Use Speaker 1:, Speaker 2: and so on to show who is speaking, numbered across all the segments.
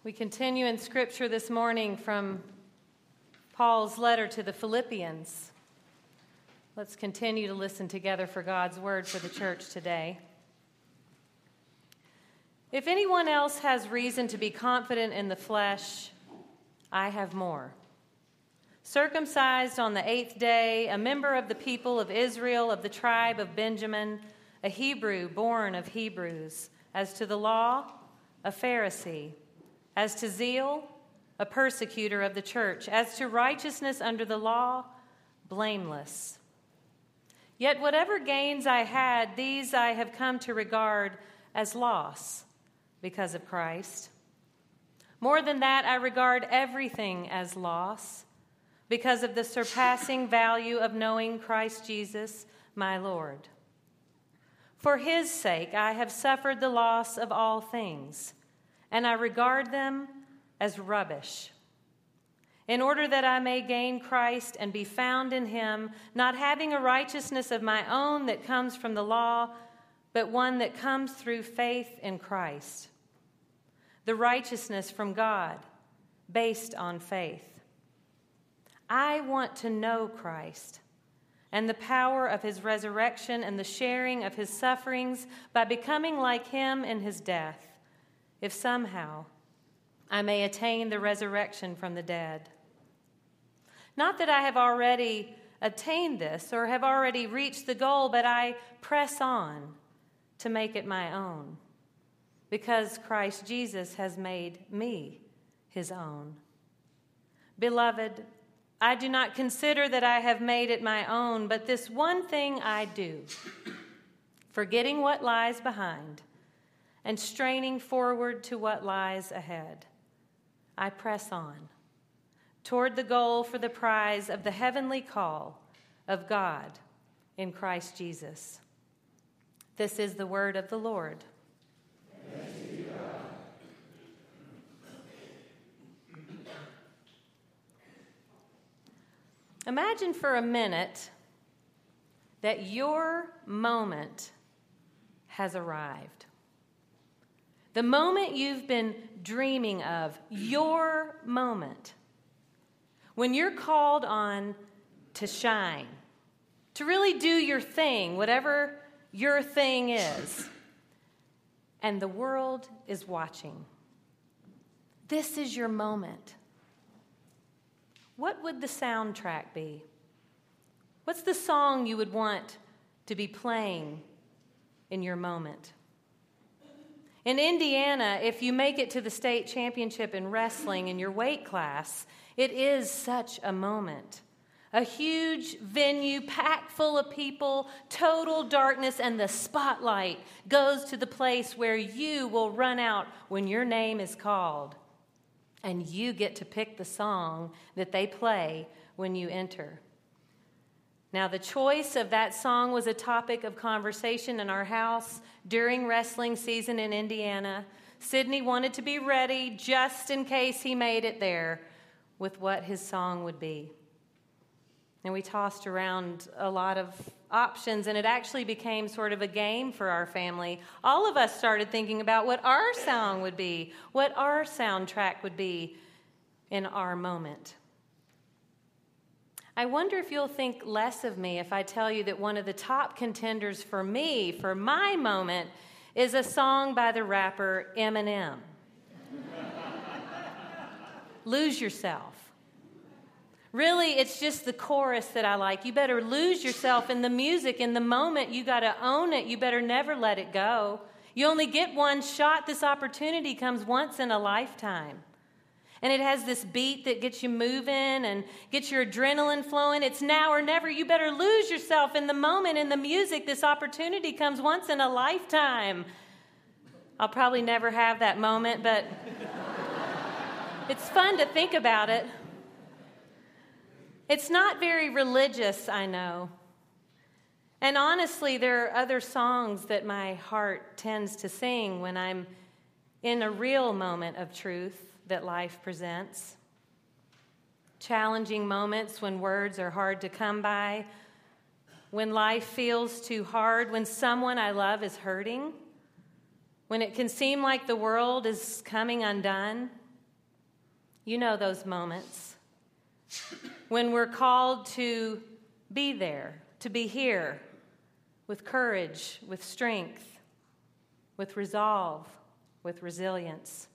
Speaker 1: We continue in Scripture this morning from Paul's letter to the Philippians. Let's continue to listen together for God's word for the church today. If anyone else has reason to be confident in the flesh, I have more. Circumcised on the 8th day, a member of the people of Israel, of the tribe of Benjamin, a Hebrew born of Hebrews, as to the law, a Pharisee, as to zeal, a persecutor of the church, as to righteousness under the law, blameless. Yet whatever gains I had, these I have come to regard as loss because of Christ. More than that, I regard everything as loss because of the surpassing value of knowing Christ Jesus, my Lord. For his sake I have suffered the loss of all things, and I regard them as rubbish, in order that I may gain Christ and be found in him, not having a righteousness of my own that comes from the law, but one that comes through faith in Christ, the righteousness from God, based on faith. I want to know Christ and the power of his resurrection and the sharing of his sufferings by becoming like him in his death, if somehow I may attain the resurrection from the dead. Not that I have already attained this or have already reached the goal, but I press on to make it my own, because Christ Jesus has made me his own. Beloved, I do not consider that I have made it my own, but this one thing I do, forgetting what lies behind and straining forward to what lies ahead, I press on toward the goal for the prize of the heavenly call of God in Christ Jesus. This is the word of the Lord.
Speaker 2: Thanks be to God.
Speaker 1: Imagine for a minute that your moment has arrived. The moment you've been dreaming of, your moment. When you're called on to shine, to really do your thing, whatever your thing is, and the world is watching. This is your moment. What would the soundtrack be? What's the song you would want to be playing in your moment? In Indiana, if you make it to the state championship in wrestling in your weight class, it is such a moment. A huge venue packed full of people, total darkness, and the spotlight goes to the place where you will run out when your name is called. And you get to pick the song that they play when you enter. Now, the choice of that song was a topic of conversation in our house during wrestling season in Indiana. Sidney wanted to be ready just in case he made it there with what his song would be. And we tossed around a lot of options, and it actually became sort of a game for our family. All of us started thinking about what our song would be, what our soundtrack would be in our moment. I wonder if you'll think less of me if I tell you that one of the top contenders for me, for my moment, is a song by the rapper Eminem. Lose Yourself. Really, it's just the chorus that I like. You better lose yourself in the music, in the moment. You got to own it. You better never let it go. You only get one shot. This opportunity comes once in a lifetime. And it has this beat that gets you moving and gets your adrenaline flowing. It's now or never. You better lose yourself in the moment, in the music. This opportunity comes once in a lifetime. I'll probably never have that moment, but it's fun to think about it. It's not very religious, I know. And honestly, there are other songs that my heart tends to sing when I'm in a real moment of truth that life presents. Challenging moments when words are hard to come by, when life feels too hard, when someone I love is hurting, when it can seem like the world is coming undone. You know those moments when we're called to be there, to be here, with courage, with strength, with resolve, with resilience.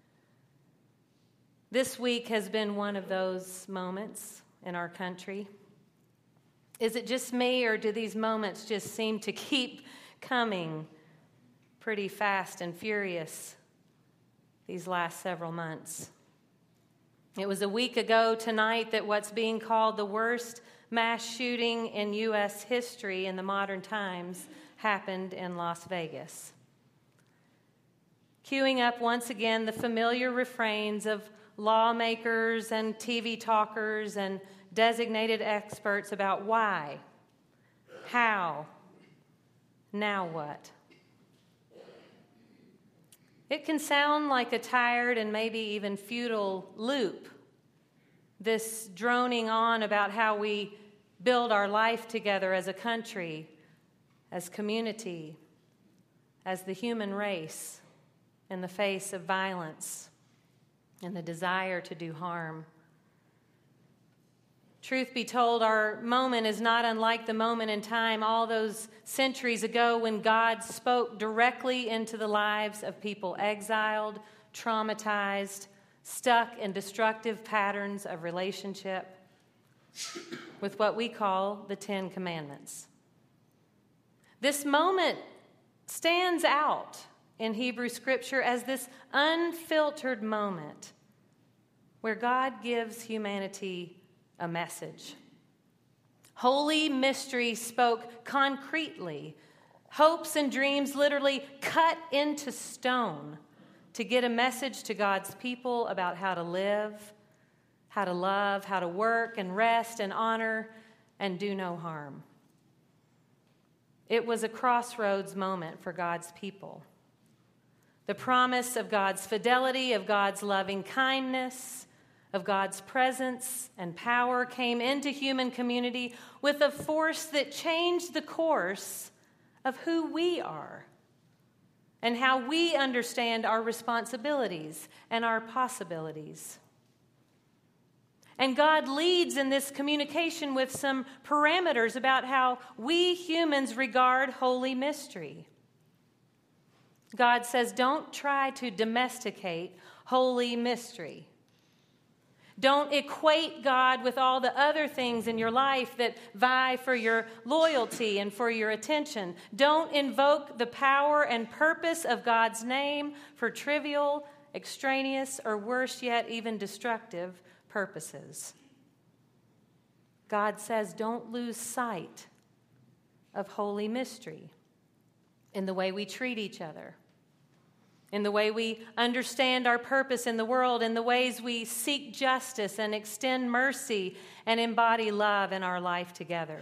Speaker 1: This week has been one of those moments in our country. Is it just me, or do these moments just seem to keep coming pretty fast and furious these last several months? It was a week ago tonight that what's being called the worst mass shooting in U.S. history in the modern times happened in Las Vegas. Queuing up once again the familiar refrains of lawmakers and TV talkers and designated experts about why, how, now what. It can sound like a tired and maybe even futile loop, this droning on about how we build our life together as a country, as community, as the human race in the face of violence and the desire to do harm. Truth be told, our moment is not unlike the moment in time all those centuries ago when God spoke directly into the lives of people exiled, traumatized, stuck in destructive patterns of relationship with what we call the Ten Commandments. This moment stands out in Hebrew Scripture as this unfiltered moment where God gives humanity a message. Holy mystery spoke concretely. Hopes and dreams literally cut into stone to get a message to God's people about how to live, how to love, how to work and rest and honor and do no harm. It was a crossroads moment for God's people. The promise of God's fidelity, of God's loving kindness, of God's presence and power came into human community with a force that changed the course of who we are and how we understand our responsibilities and our possibilities. And God leads in this communication with some parameters about how we humans regard holy mystery. God says, don't try to domesticate holy mystery. Don't equate God with all the other things in your life that vie for your loyalty and for your attention. Don't invoke the power and purpose of God's name for trivial, extraneous, or worse yet, even destructive purposes. God says, don't lose sight of holy mystery in the way we treat each other, in the way we understand our purpose in the world, in the ways we seek justice and extend mercy and embody love in our life together.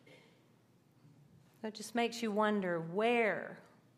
Speaker 1: That just makes you wonder, where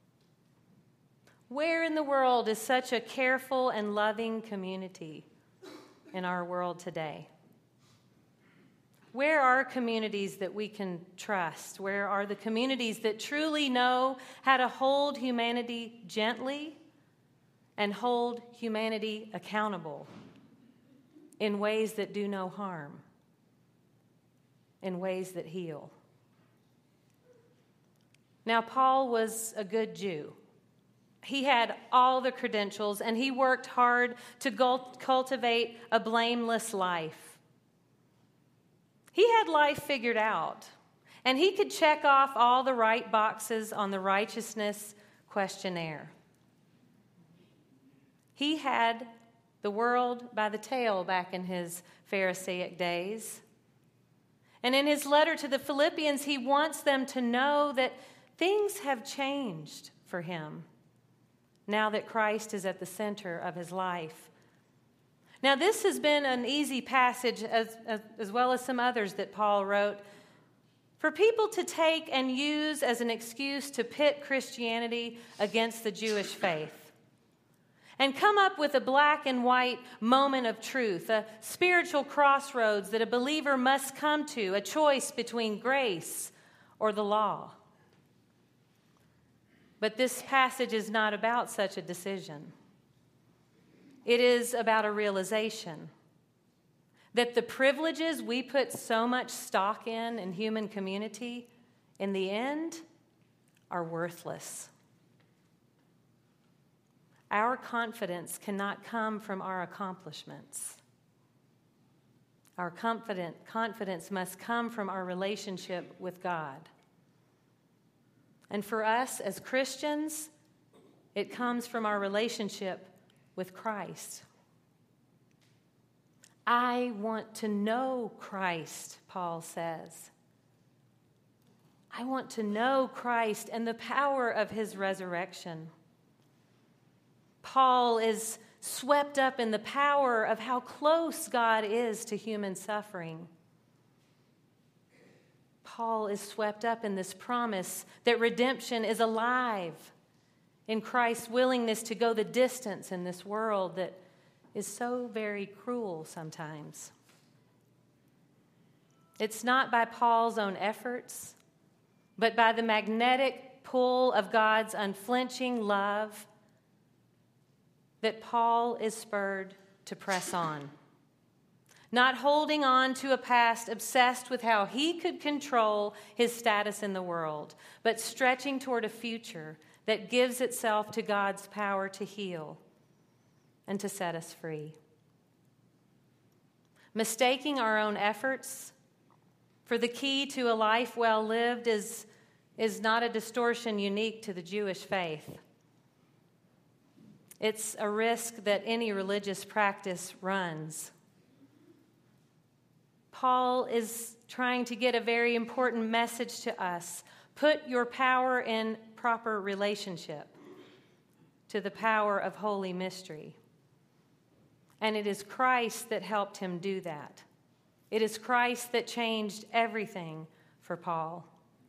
Speaker 1: in the world is such a careful and loving community in our world today? Where are communities that we can trust? Where are the communities that truly know how to hold humanity gently and hold humanity accountable in ways that do no harm, in ways that heal? Now, Paul was a good Jew. He had all the credentials, and he worked hard to cultivate a blameless life. He had life figured out, and he could check off all the right boxes on the righteousness questionnaire. He had the world by the tail back in his Pharisaic days. And in his letter to the Philippians, he wants them to know that things have changed for him now that Christ is at the center of his life. Now, this has been an easy passage, as well as some others that Paul wrote, for people to take and use as an excuse to pit Christianity against the Jewish faith and come up with a black and white moment of truth, a spiritual crossroads that a believer must come to, a choice between grace or the law. But this passage is not about such a decision. It is about a realization that the privileges we put so much stock in human community, in the end, are worthless. Our confidence cannot come from our accomplishments. Our confidence must come from our relationship with God. And for us as Christians, it comes from our relationship with Christ. I want to know Christ, Paul says. I want to know Christ and the power of his resurrection. Paul is swept up in the power of how close God is to human suffering. Paul is swept up in this promise that redemption is alive in Christ's willingness to go the distance in this world that is so very cruel sometimes. It's not by Paul's own efforts, but by the magnetic pull of God's unflinching love that Paul is spurred to press on. Not holding on to a past obsessed with how he could control his status in the world, but stretching toward a future that gives itself to God's power to heal and to set us free. Mistaking our own efforts for the key to a life well lived is not a distortion unique to the Jewish faith. It's a risk that any religious practice runs. Paul is trying to get a very important message to us. Put your power in proper relationship to the power of holy mystery. And it is Christ that helped him do that. It is Christ that changed everything for Paul.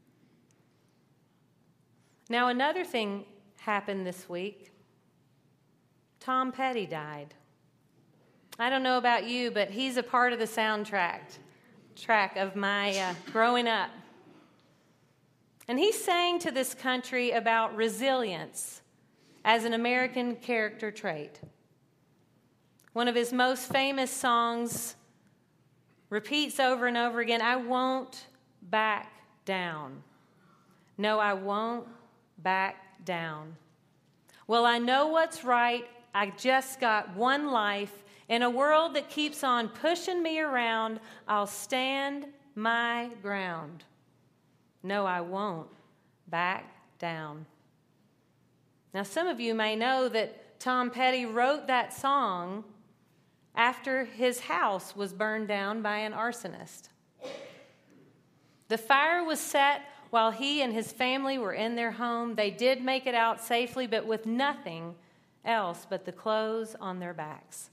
Speaker 1: Now, another thing happened this week. Tom Petty died. I don't know about you, but he's a part of the soundtrack of my growing up. And he sang to this country about resilience as an American character trait. One of his most famous songs repeats over and over again, "I won't back down. No, I won't back down. Well, I know what's right. I just got one life. In a world that keeps on pushing me around, I'll stand my ground. No, I won't back down." Now, some of you may know that Tom Petty wrote that song after his house was burned down by an arsonist. The fire was set while he and his family were in their home. They did make it out safely, but with nothing else but the clothes on their backs.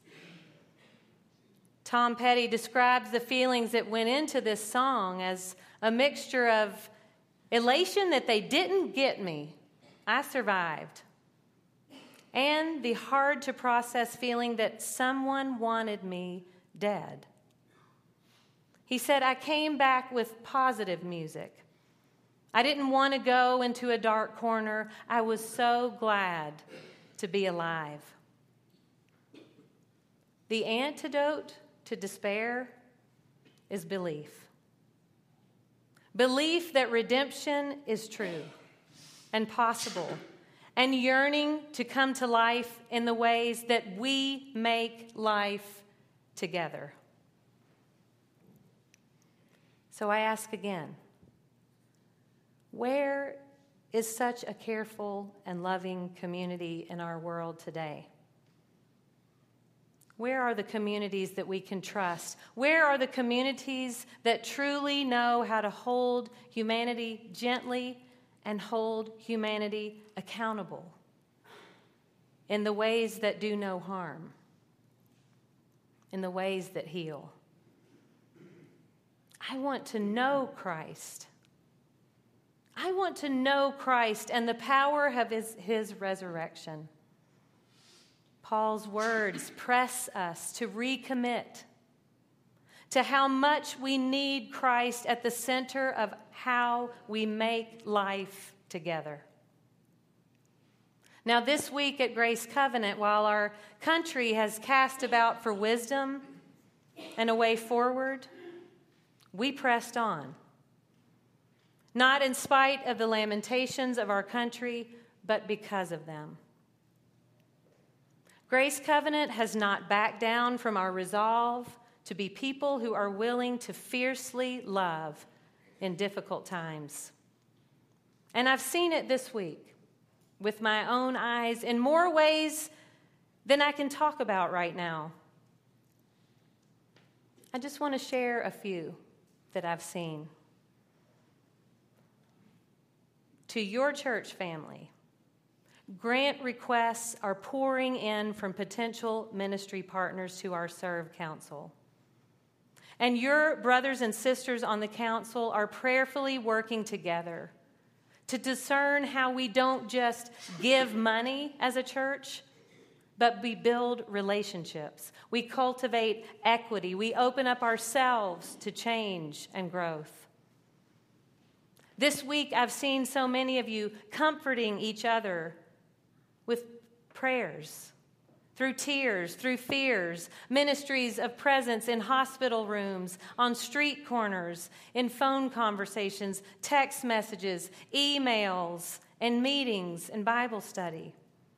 Speaker 1: Tom Petty describes the feelings that went into this song as a mixture of elation that they didn't get me, I survived, and the hard-to-process feeling that someone wanted me dead. He said, "I came back with positive music. I didn't want to go into a dark corner. I was so glad to be alive." The antidote to despair is belief. Belief that redemption is true and possible, and yearning to come to life in the ways that we make life together. So I ask again, where is such a careful and loving community in our world today? Where are the communities that we can trust? Where are the communities that truly know how to hold humanity gently and hold humanity accountable in the ways that do no harm, in the ways that heal? I want to know Christ. I want to know Christ and the power of his resurrection. Paul's words press us to recommit to how much we need Christ at the center of how we make life together. Now, this week at Grace Covenant, while our country has cast about for wisdom and a way forward, we pressed on. Not in spite of the lamentations of our country, but because of them. Grace Covenant has not backed down from our resolve to be people who are willing to fiercely love in difficult times. And I've seen it this week with my own eyes in more ways than I can talk about right now. I just want to share a few that I've seen. To your church family, grant requests are pouring in from potential ministry partners to our Serve Council. And your brothers and sisters on the council are prayerfully working together to discern how we don't just give money as a church, but we build relationships. We cultivate equity. We open up ourselves to change and growth. This week, I've seen so many of you comforting each other with prayers, through tears, through fears, ministries of presence in hospital rooms, on street corners, in phone conversations, text messages, emails, and meetings and Bible study.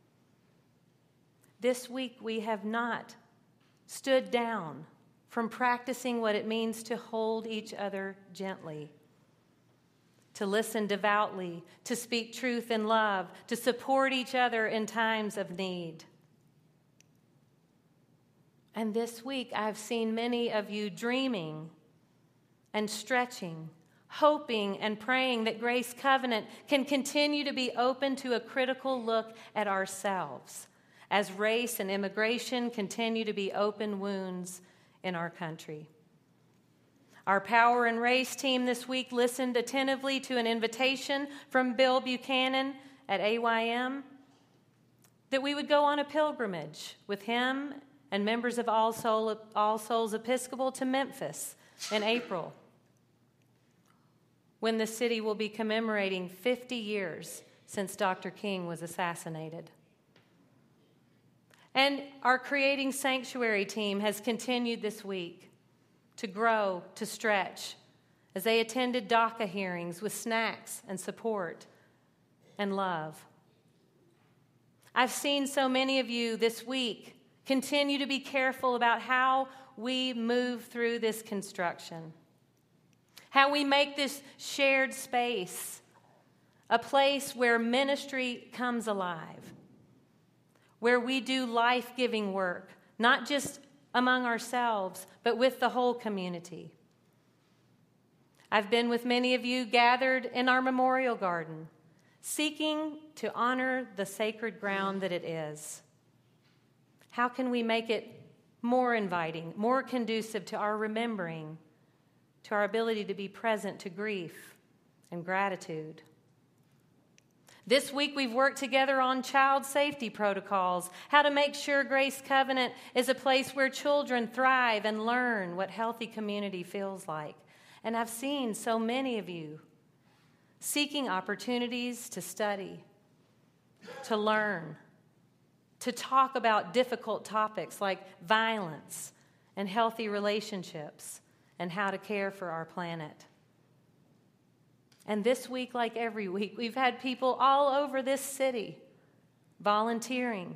Speaker 1: This week, we have not stood down from practicing what it means to hold each other gently, to listen devoutly, to speak truth in love, to support each other in times of need. And this week, I've seen many of you dreaming and stretching, hoping and praying that Grace Covenant can continue to be open to a critical look at ourselves as race and immigration continue to be open wounds in our country. Our Power and Race team this week listened attentively to an invitation from Bill Buchanan at AYM that we would go on a pilgrimage with him and members of All Souls Episcopal to Memphis in April, when the city will be commemorating 50 years since Dr. King was assassinated. And our Creating Sanctuary team has continued this week to grow, to stretch, as they attended DACA hearings with snacks and support and love. I've seen so many of you this week continue to be careful about how we move through this construction, how we make this shared space a place where ministry comes alive, where we do life-giving work, not just among ourselves, but with the whole community. I've been with many of you gathered in our memorial garden, seeking to honor the sacred ground that it is. How can we make it more inviting, more conducive to our remembering, to our ability to be present to grief and gratitude? This week we've worked together on child safety protocols, how to make sure Grace Covenant is a place where children thrive and learn what healthy community feels like. And I've seen so many of you seeking opportunities to study, to learn, to talk about difficult topics like violence and healthy relationships and how to care for our planet. And this week, like every week, we've had people all over this city volunteering.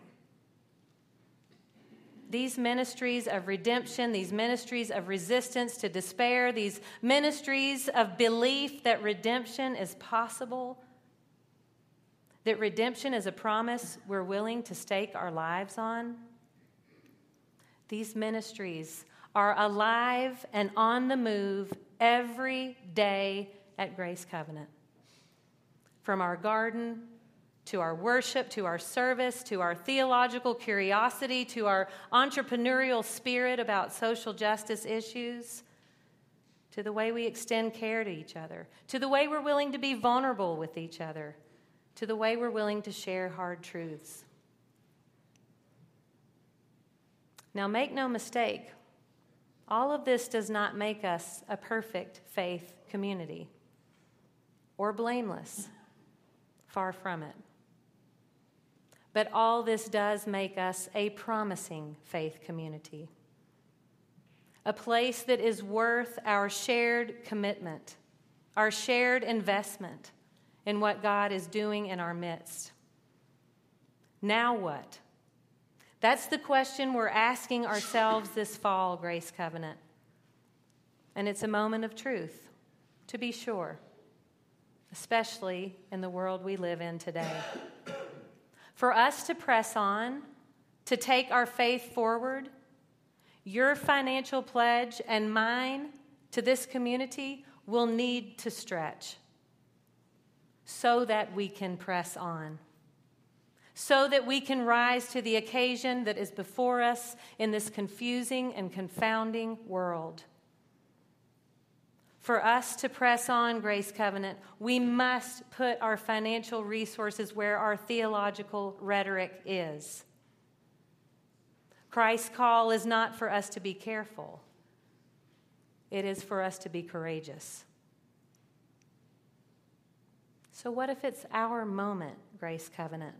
Speaker 1: These ministries of redemption, these ministries of resistance to despair, these ministries of belief that redemption is possible, that redemption is a promise we're willing to stake our lives on. These ministries are alive and on the move every day at Grace Covenant. From our garden, to our worship, to our service, to our theological curiosity, to our entrepreneurial spirit about social justice issues, to the way we extend care to each other, to the way we're willing to be vulnerable with each other, to the way we're willing to share hard truths. Now, make no mistake, all of this does not make us a perfect faith community or blameless. Far from it. But all this does make us a promising faith community, a place that is worth our shared commitment, our shared investment in what God is doing in our midst. Now what? That's the question we're asking ourselves this fall, Grace Covenant. And it's a moment of truth, to be sure, especially in the world we live in today. For us to press on, to take our faith forward, your financial pledge and mine to this community will need to stretch so that we can press on, so that we can rise to the occasion that is before us in this confusing and confounding world. For us to press on, Grace Covenant, we must put our financial resources where our theological rhetoric is. Christ's call is not for us to be careful. It is for us to be courageous. So what if it's our moment, Grace Covenant?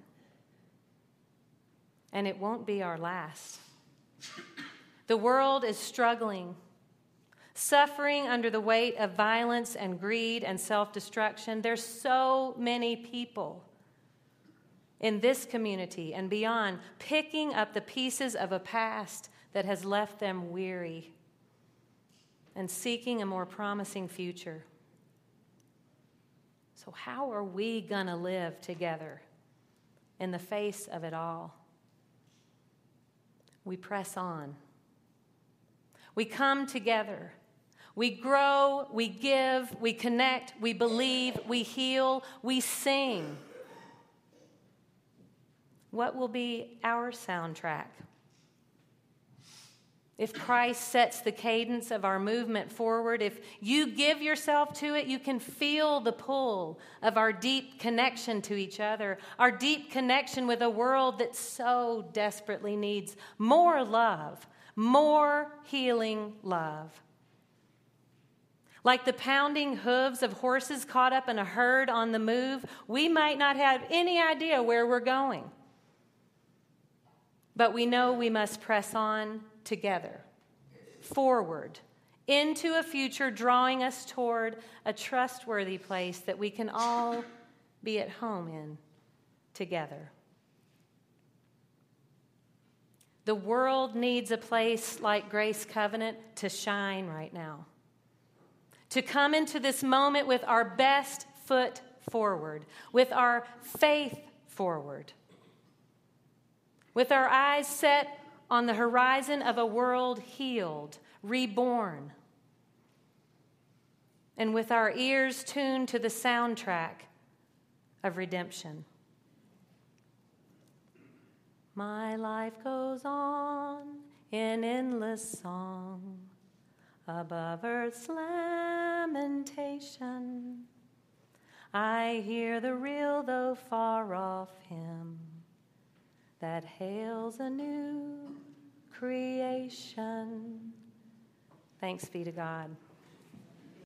Speaker 1: And it won't be our last. The world is struggling, suffering under the weight of violence and greed and self-destruction. There's so many people in this community and beyond picking up the pieces of a past that has left them weary and seeking a more promising future. So how are we going to live together in the face of it all? We press on. We come together. We grow, we give, we connect, we believe, we heal, we sing. What will be our soundtrack? If Christ sets the cadence of our movement forward, if you give yourself to it, you can feel the pull of our deep connection to each other, our deep connection with a world that so desperately needs more love, more healing love. Like the pounding hooves of horses caught up in a herd on the move, we might not have any idea where we're going. But we know we must press on together, forward, into a future drawing us toward a trustworthy place that we can all be at home in together. The world needs a place like Grace Covenant to shine right now, to come into this moment with our best foot forward, with our faith forward, with our eyes set on the horizon of a world healed, reborn, and with our ears tuned to the soundtrack of redemption. My life goes on in endless song above earth's lamentation. I hear the real though far off hymn that hails a new creation. Thanks be to God.